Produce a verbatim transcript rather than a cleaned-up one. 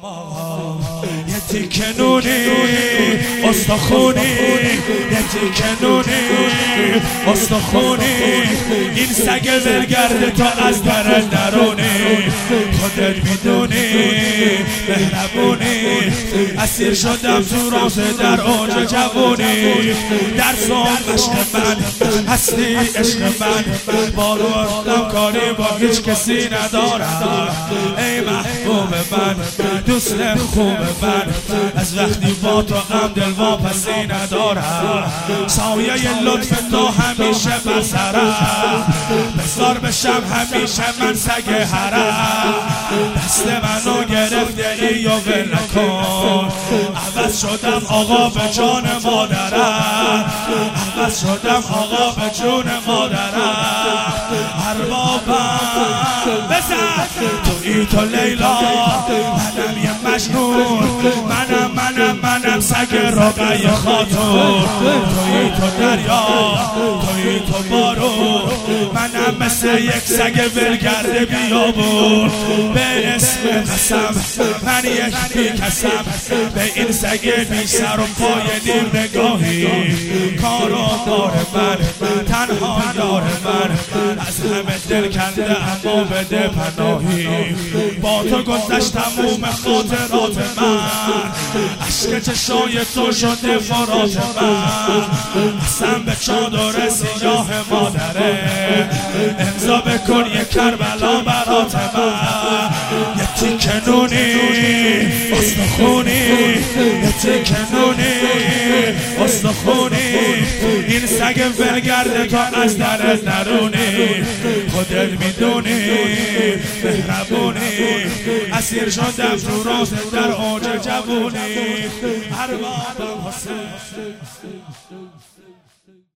یه تیکه نونی استخونی، یه تیکه نونی استخونی، این سگ ولگرده تا از در درونی، خودت میدونی مهربونی، اسیر شدم تو رازه در اوج جوونی، در سام عشق من هستی عشق من، بارو افتم کاری با هیچ کسی ندارم، ای محبوب من دوست خوب من، از وقتی با تو هم دل واپسی ندارم، سایه لطف تو همیشه بر سرم، بزار بشم همیشه من سگ حرم، دست منو گرفته ای و ول نکن، عوض شدم آقا به جان مادرم، عوض شدم آقا به جون مادرم، اربابم بزن تویی تو لیلا، منم یه مجنون، منم منم منم سگ رقیه خاتون، تویی تو دریا تویی تو بارون، منم مثل یک سگ ولگرد بیابون، به اسم قسم من یک بی کسم، به این سگ بی سر و پای دیر نگاهی، کار و بار من تنها یار من، از همه دل کنده اما بده پناهی، با تو گذشت تموم خاطرات من، عشق چشای تو شده فرات من، قسم به چادر سیاه مادره، امضا بکن یه کربلا برات من، یه تیکه نونی استخونی، یه تیکه نونی استخونی، این سگ ولگرده تا از در درونی، خودت میدونی مهربونی، اسیر شدم تو راز در اوج جوونی، اربابم حسین.